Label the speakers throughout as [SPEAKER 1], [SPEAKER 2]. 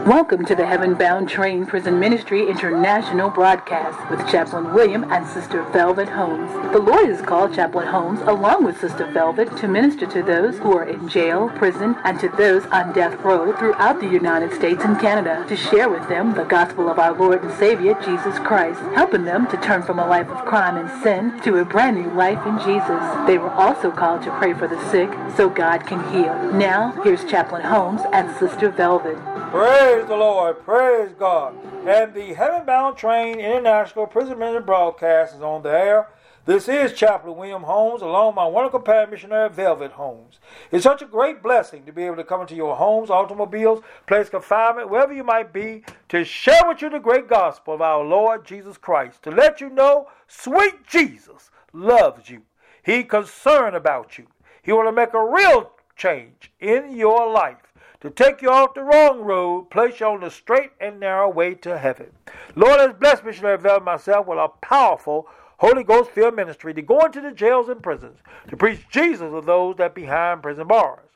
[SPEAKER 1] Welcome to the Heaven Bound Train Prison Ministry International broadcast with Chaplain William and Sister Velvet Holmes. The Lord has called Chaplain Holmes along with Sister Velvet to minister to those who are in jail, prison, and to those on death row throughout the United States and Canada to share with them the gospel of our Lord and Savior, Jesus Christ, helping them to turn from a life of crime and sin to a brand new life in Jesus. They were also called to pray for the sick so God can heal. Now, here's Chaplain Holmes and Sister Velvet.
[SPEAKER 2] Praise the Lord, praise God. And the Heaven Bound Train International Prison Ministry broadcast is on the air. This is Chaplain William Holmes, along with my wonderful paramissionary Velvet Holmes. It's such a great blessing to be able to come into your homes, automobiles, place confinement, wherever you might be, to share with you the great gospel of our Lord Jesus Christ, to let you know sweet Jesus loves you. He's concerned about you. He want to make a real change in your life, to take you off the wrong road, place you on the straight and narrow way to heaven. Lord has blessed Missionary Velvet and myself with a powerful Holy Ghost-filled ministry to go into the jails and prisons to preach Jesus to those that behind prison bars.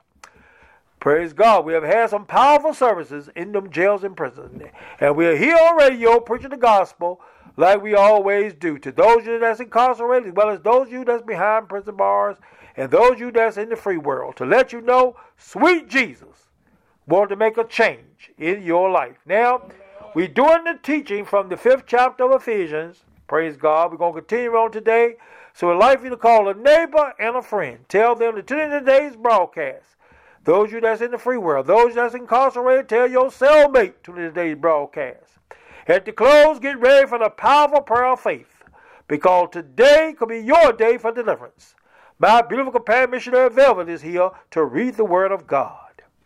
[SPEAKER 2] Praise God. We have had some powerful services in them jails and prisons. And we are here on radio preaching the gospel like we always do to those of you that's incarcerated, as well as those of you that's behind prison bars and those of you that's in the free world, to let you know sweet Jesus want to make a change in your life. Now, we're doing the teaching from the 5th chapter of Ephesians. Praise God. We're going to continue on today. So I'd like you to call a neighbor and a friend. Tell them to tune in today's broadcast. Those of you that's in the free world, those that's incarcerated, tell your cellmate to tune in today's broadcast. At the close, get ready for the powerful prayer of faith, because today could be your day for deliverance. My beautiful companion missionary Velvet is here to read the word of God.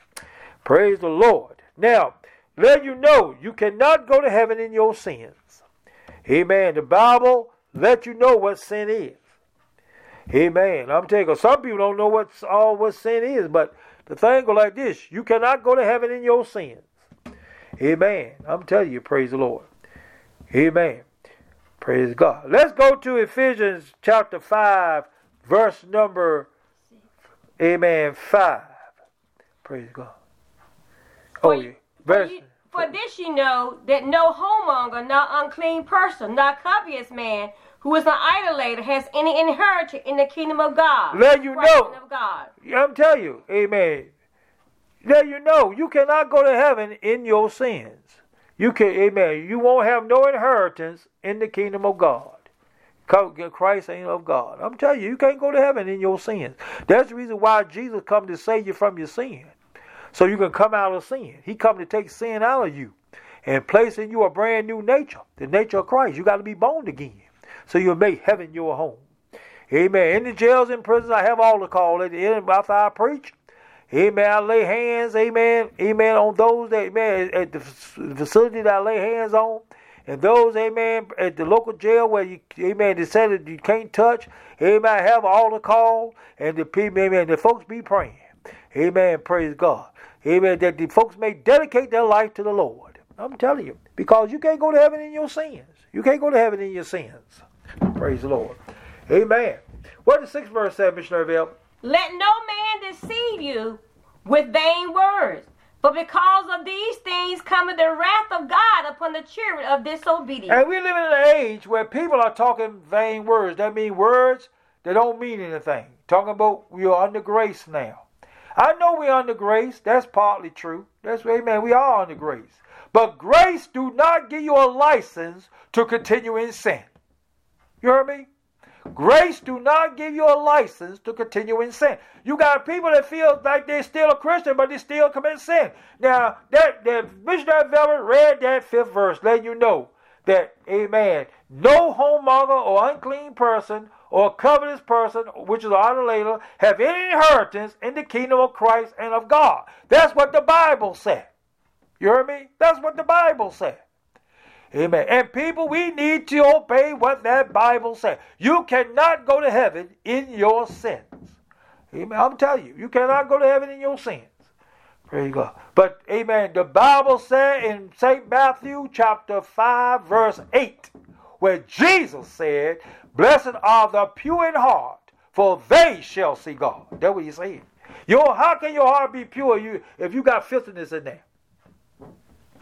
[SPEAKER 2] Praise the Lord. Now, let you know you cannot go to heaven in your sins. Amen. The Bible let you know what sin is. Amen. I'm telling you, some people don't know what sin is, but the thing goes like this. You cannot go to heaven in your sins. Amen. I'm telling you, praise the Lord. Amen. Praise God. Let's go to Ephesians chapter 5, verse number, 5. Praise God.
[SPEAKER 3] For this you know, that no whoremonger, nor unclean person, nor covetous man, who is an idolater, has any inheritance in the kingdom of God.
[SPEAKER 2] Let you know. Of God. I'm telling you, amen. Let you know, you cannot go to heaven in your sins. You can, amen. You won't have no inheritance in the kingdom of God. Christ ain't of God. I'm telling you, you can't go to heaven in your sins. That's the reason why Jesus come to save you from your sin, so you can come out of sin. He come to take sin out of you and place in you a brand new nature, the nature of Christ. You got to be born again, so you'll make heaven your home. Amen. In the jails and prisons, I have all the call at the end after I preach. Amen. I lay hands, amen, on those that, amen, at the facility that I lay hands on, and those, amen, at the local jail where you, amen, they said that you can't touch. Amen. I have all the call, and the people, amen, the folks be praying. Amen. Praise God. Amen. That the folks may dedicate their life to the Lord. I'm telling you. Because you can't go to heaven in your sins. You can't go to heaven in your sins. Praise the Lord. Amen. What does the 6th verse say, Missionary Velvet?
[SPEAKER 3] Let no man deceive you with vain words. For because of these things cometh the wrath of God upon the children of disobedience.
[SPEAKER 2] And we live in an age where people are talking vain words. That means words that don't mean anything. Talking about we are under grace now. I know we're under grace. That's partly true. That's amen. We are under grace. But grace do not give you a license to continue in sin. You heard me? Grace do not give you a license to continue in sin. You got people that feel like they're still a Christian, but they still commit sin. Now, that Missionary Velvet read that 5th verse, letting you know that, amen, no whoremonger or unclean person or covetous person, which is an idolater, have any inheritance in the kingdom of Christ and of God. That's what the Bible said. You heard me? That's what the Bible said. Amen. And people, we need to obey what that Bible says. You cannot go to heaven in your sins. Amen. I'm telling you, you cannot go to heaven in your sins. Praise God. But, amen, the Bible said in St. Matthew chapter 5, verse 8, where Jesus said, blessed are the pure in heart, for they shall see God. That's what he's saying. How can your heart be pure if you got filthiness in there?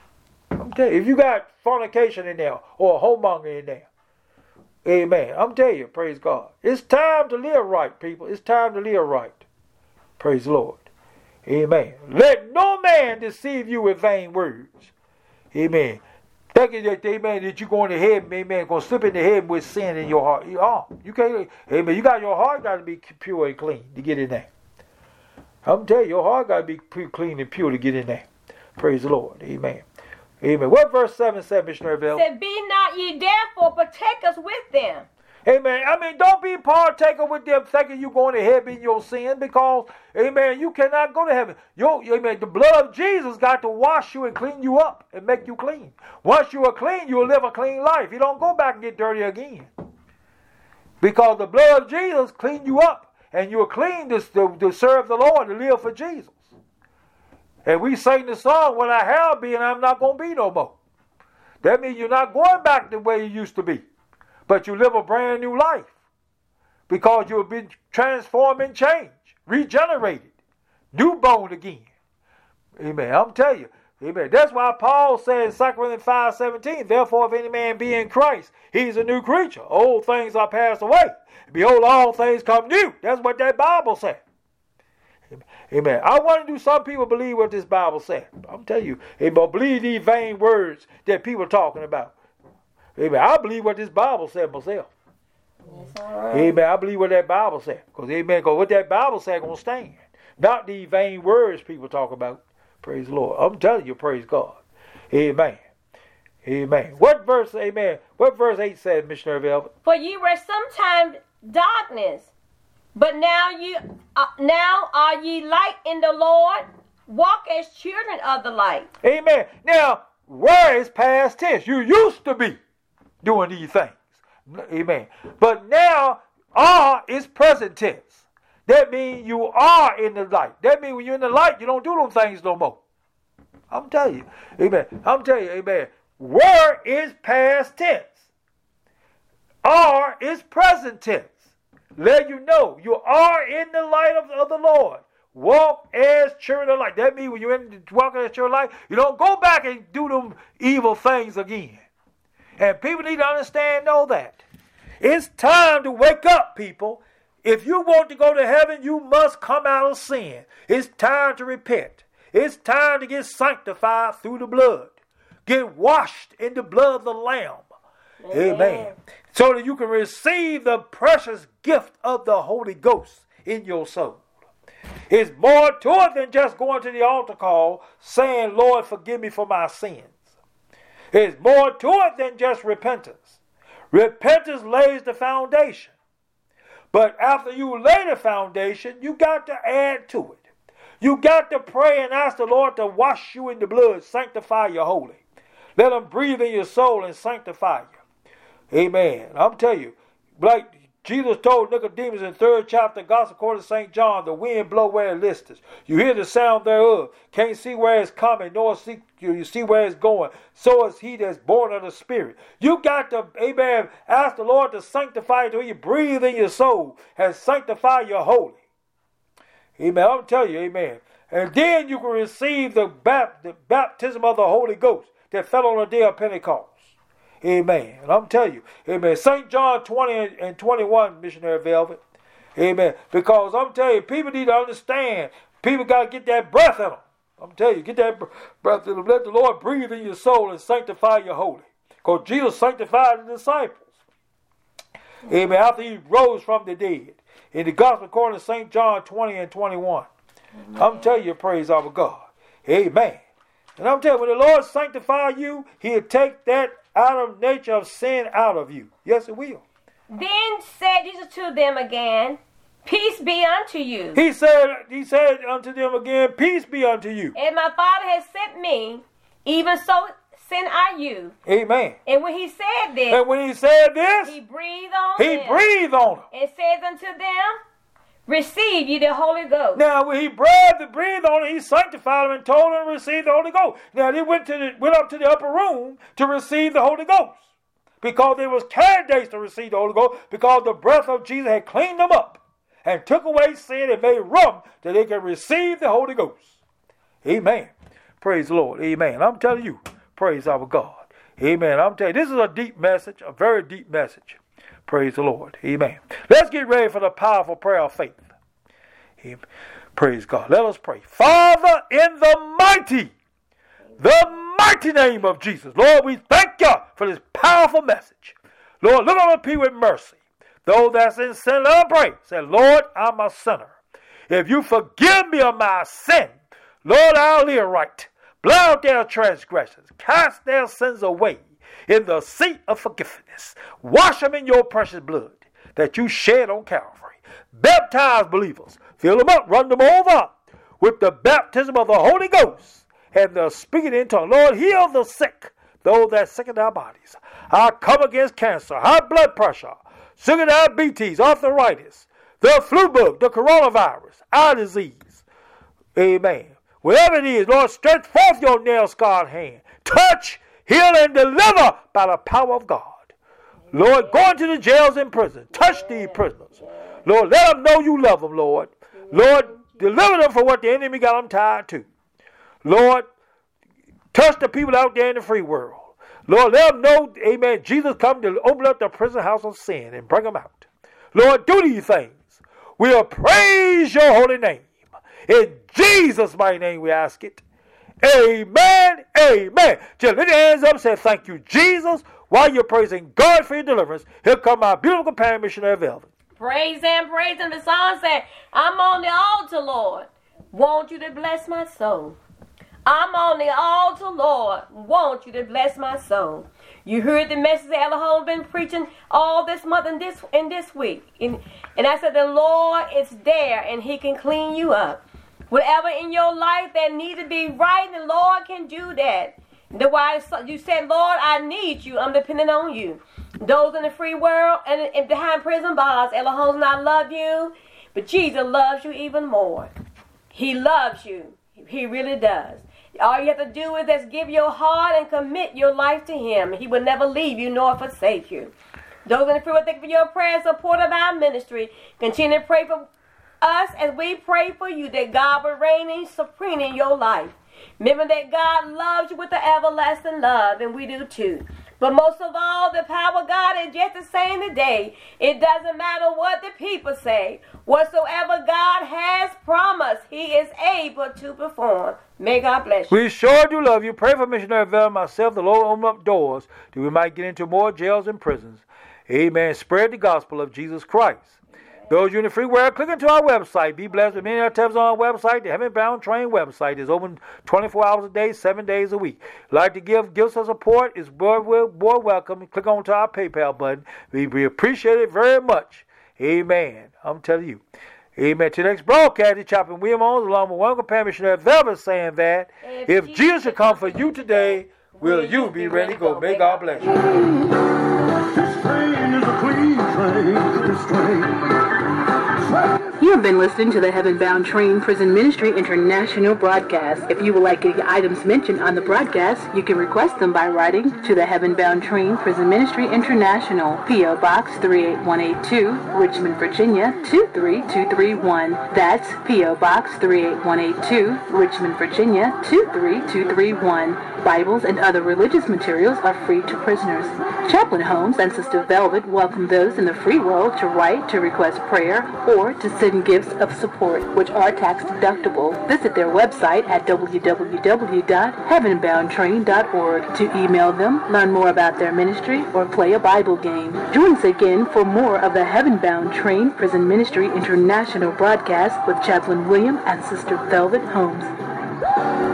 [SPEAKER 2] telling you, if you got fornication in there or a homemonger in there, amen. I'm telling you, praise God. It's time to live right, people. It's time to live right. Praise the Lord. Amen. Let no man deceive you with vain words. Amen. Thinking that, amen, that you're going to heaven, amen, going to slip into heaven with sin in your heart. You can't, amen. You got your heart got to be pure and clean to get in there. I'm telling you, your heart got to be clean and pure to get in there. Praise the Lord. Amen. Amen. What verse 7 said, Missionary Bell?
[SPEAKER 3] Said, be not ye therefore partakers with them.
[SPEAKER 2] Amen. I mean, don't be partaker with them thinking you're going to heaven in your sin, because, amen, you cannot go to heaven. Amen, the blood of Jesus got to wash you and clean you up and make you clean. Once you are clean, you'll live a clean life. You don't go back and get dirty again. Because the blood of Jesus cleaned you up, and you're clean to serve the Lord, to live for Jesus. And we sing the song, when I have been, I'm not going to be no more. That means you're not going back the way you used to be. But you live a brand new life because you have been transformed and changed, regenerated, newborn again. Amen. I'm telling you. Amen. That's why Paul says in 2 Corinthians 5:17, therefore if any man be in Christ, he's a new creature. Old things are passed away. Behold, all things come new. That's what that Bible said. Amen. I wonder, do some people believe what this Bible said? I'm telling you. Amen. Believe these vain words that people are talking about. Amen. I believe what this Bible said myself.
[SPEAKER 3] That's all right.
[SPEAKER 2] Amen. I believe what that Bible said. Because what that Bible said going to stand. Not these vain words people talk about. Praise the Lord. I'm telling you, praise God. Amen. Amen. What verse, amen, what verse 8 says, Missionary Velvet?
[SPEAKER 3] For ye were sometime darkness, but now are ye light in the Lord. Walk as children of the light.
[SPEAKER 2] Amen. Now, where is past tense? You used to be doing these things. Amen. But now, are is present tense. That means you are in the light. That means when you're in the light, you don't do those things no more. I'm telling you. Amen. I'm telling you, amen. Were is past tense. Are is present tense. Let you know you are in the light of the Lord. Walk as children of light. That means when you're walking as children of light, you don't go back and do them evil things again. And people need to understand, know that. It's time to wake up, people. If you want to go to heaven, you must come out of sin. It's time to repent. It's time to get sanctified through the blood. Get washed in the blood of the Lamb. Amen. So that you can receive the precious gift of the Holy Ghost in your soul. It's more to it than just going to the altar call saying, Lord, forgive me for my sins. It's more to it than just repentance. Repentance lays the foundation. But after you lay the foundation, you got to add to it. You got to pray and ask the Lord to wash you in the blood, sanctify you holy. Let him breathe in your soul and sanctify you. Amen. I'm telling you, like Jesus told Nicodemus in 3rd chapter, Gospel according to St. John, the wind blow where it listeth. You hear the sound thereof. Can't see where it's coming, nor you see where it's going. So is he that's born of the Spirit. You got to, amen, ask the Lord to sanctify you till you breathe in your soul and sanctify you holy. Amen. I'm telling you, amen. And then you can receive the baptism of the Holy Ghost that fell on the day of Pentecost. Amen. And I'm telling you, amen. St. John 20 and 21, Missionary Velvet. Amen. Because I'm telling you, people need to understand. People got to get that breath in them. I'm telling you, get that breath in them. Let the Lord breathe in your soul and sanctify you holy. Because Jesus sanctified the disciples. Amen. After he rose from the dead. In the Gospel according to St. John 20 and 21. Amen. I'm telling you, praise our God. Amen. And I'm telling you, when the Lord sanctify you, he'll take that out of nature of sin out of you. Yes, it will.
[SPEAKER 3] Then said Jesus to them again, peace be unto you.
[SPEAKER 2] He said unto them again, peace be unto you.
[SPEAKER 3] And my Father has sent me, even so send I you.
[SPEAKER 2] Amen.
[SPEAKER 3] And when he said this, he breathed on them. And says unto them, receive ye the Holy Ghost.
[SPEAKER 2] Now, when he breathed on it, he sanctified them and told them to receive the Holy Ghost. Now, they went up to the upper room to receive the Holy Ghost. Because they was candidates to receive the Holy Ghost. Because the breath of Jesus had cleaned them up. And took away sin and made room that they could receive the Holy Ghost. Amen. Praise the Lord. Amen. I'm telling you. Praise our God. Amen. I'm telling you, this is a deep message, a very deep message. Praise the Lord. Amen. Let's get ready for the powerful prayer of faith. Amen. Praise God. Let us pray. Father, in the mighty name of Jesus, Lord, we thank you for this powerful message. Lord, look on the people with mercy. Those that's in sin, let them pray. Say, Lord, I'm a sinner. If you forgive me of my sin, Lord, I'll live right. Blot out their transgressions. Cast their sins away in the seat of forgiveness. Wash them in your precious blood that you shed on Calvary. Baptize believers. Fill them up. Run them over with the baptism of the Holy Ghost and the speaking in tongues. Lord, heal the sick, those that are sick in their bodies. I come against cancer, high blood pressure, sugar diabetes, arthritis, the flu bug, the coronavirus, eye disease. Amen. Whatever it is, Lord, stretch forth your nail-scarred hand. Touch, heal, and deliver by the power of God. Lord, go into the jails and prisons. Touch these prisoners. Lord, let them know you love them, Lord. Lord, deliver them from what the enemy got them tied to. Lord, touch the people out there in the free world. Lord, let them know, amen, Jesus come to open up the prison house of sin and bring them out. Lord, do these things. We'll praise your holy name. In Jesus' mighty name we ask it. Amen. Amen. Just lift your hands up and say, thank you, Jesus. While you're praising God for your deliverance, here come my beautiful companion, Missionary Velvet.
[SPEAKER 3] Praise him, praise him. The song said, I'm on the altar, Lord. Want you to bless my soul. I'm on the altar, Lord. Want you to bless my soul. You heard the message that Ella Holmes been preaching all this month and this week. And I said, the Lord is there and he can clean you up. Whatever in your life that needs to be right, the Lord can do that. That's why you said, Lord, I need you. I'm depending on you. Those in the free world and behind prison bars, Ella Holmes and I love you. But Jesus loves you even more. He loves you. He really does. All you have to do is just give your heart and commit your life to him. He will never leave you nor forsake you. Those in the free world, thank you for your prayer support of our ministry. Continue to pray for us as we pray for you that God will reign supreme in your life. Remember that God loves you with the everlasting love, and we do too. But most of all, the power of God is just the same today. It doesn't matter what the people say. Whatsoever God has promised, he is able to perform. May God bless you.
[SPEAKER 2] We sure do love you. Pray for Missionary Velvet and myself. The Lord open up doors that we might get into more jails and prisons. Amen. Spread the gospel of Jesus Christ. Those you in the free world, click into our website. Be blessed with many activities on our website. The Heaven Bound Train website is open 24 hours a day, 7 days a week. Like to give us support, is more welcome. Click on to our PayPal button. We appreciate it very much. Amen. I'm telling you. Amen. To the next broadcast, the Chaplain William Owens, along with one companion, Missionary Velvet, saying that if Jesus should come for you today, will you be ready to go? May God bless you.
[SPEAKER 4] This train is a clean train. This train.
[SPEAKER 1] You have been listening to the Heaven Bound Train Prison Ministry International broadcast. If you would like any items mentioned on the broadcast, you can request them by writing to the Heaven Bound Train Prison Ministry International, P.O. Box 38182, Richmond, Virginia 23231. That's P.O. Box 38182, Richmond, Virginia 23231. Bibles and other religious materials are free to prisoners. Chaplain Holmes and Sister Velvet welcome those in the free world to write to request prayer or to send gifts of support, which are tax deductible. Visit their website at www.heavenboundtrain.org to email them, learn more about their ministry, or play a Bible game. Join us again for more of the Heaven Bound Train Prison Ministry International broadcast with Chaplain William and Sister Velvet Holmes.